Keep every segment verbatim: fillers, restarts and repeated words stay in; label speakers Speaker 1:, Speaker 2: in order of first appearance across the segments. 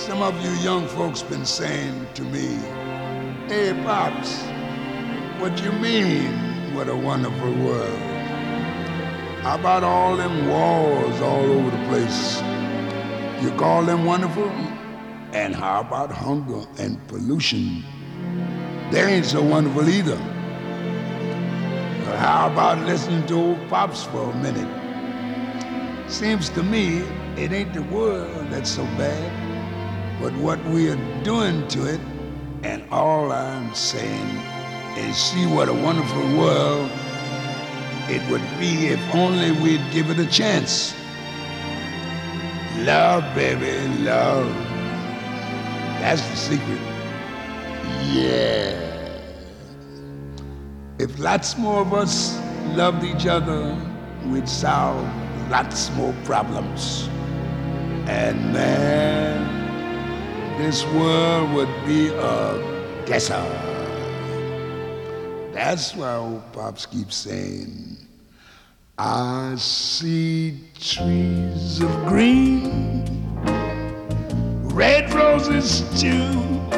Speaker 1: Some of you young folks been saying to me, "Hey, Pops, what you mean, what a wonderful world? How about all them wars all over the place? You call them wonderful? And how about hunger and pollution? They ain't so wonderful either. But how about listening to old Pops for a minute? Seems to me it ain't the world that's so bad, but what we are doing to it. And all I'm saying is see what a wonderful world it would be if only we'd give it a chance. Love, baby, love. That's the secret. Yeah. If lots more of us loved each other, we'd solve lots more problems. And man, this world would be a guesser. That's why old Pops keeps saying, I see trees of green, red roses too.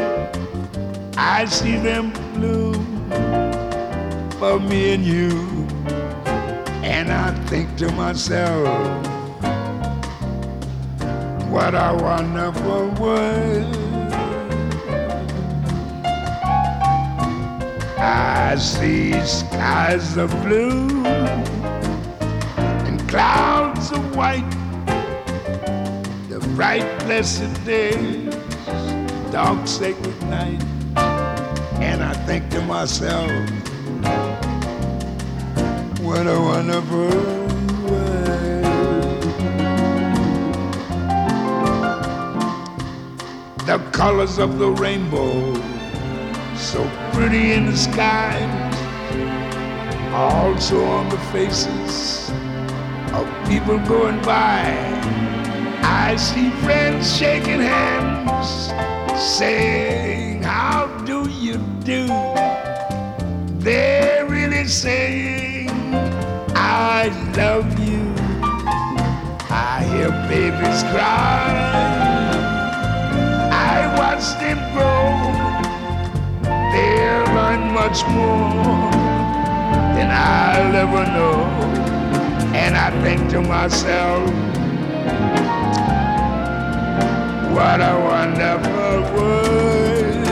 Speaker 1: I see them bloom for me and you. And I think to myself, what a wonderful world. I see skies of blue and clouds of white, the bright blessed days, dark sacred night. And I think to myself, what a wonderful world. The colors of the rainbow, so pretty in the sky, also on the faces of people going by. I see friends shaking hands, saying, how do you do? They're really saying, I love you. I hear babies cry, I watch them grow. They'll learn much more than I'll ever know. And I think to myself, what a wonderful world.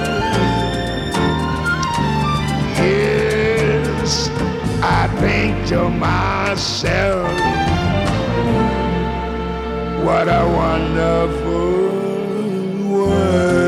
Speaker 1: Yes, I think to myself, what a wonderful world.